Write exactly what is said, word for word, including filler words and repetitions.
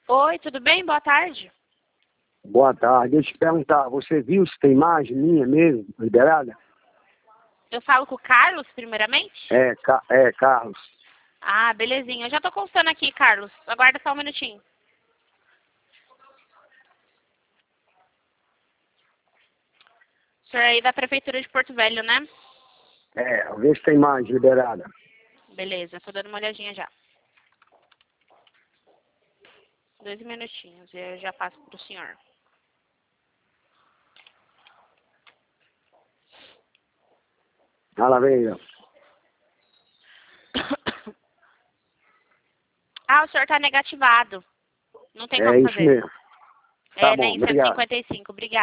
Oi, tudo bem? Boa tarde. Boa tarde. Deixa eu te perguntar, você viu se tem imagem minha mesmo, liberada? Eu falo com o Carlos, primeiramente? É, Ca- é Carlos. Ah, belezinha. Eu já tô constando aqui, Carlos. Aguarda só um minutinho. O senhor é aí da Prefeitura de Porto Velho, né? É, vê se tem imagem liberada. Beleza, tô dando uma olhadinha já. Dois minutinhos, eu já passo pro senhor. Ah, lá vem, ó. Ah, o senhor tá negativado. Não tem É como isso fazer. mesmo. Tá É, né, bom, em cento e obrigado. cinquenta e cinco. Obrigada.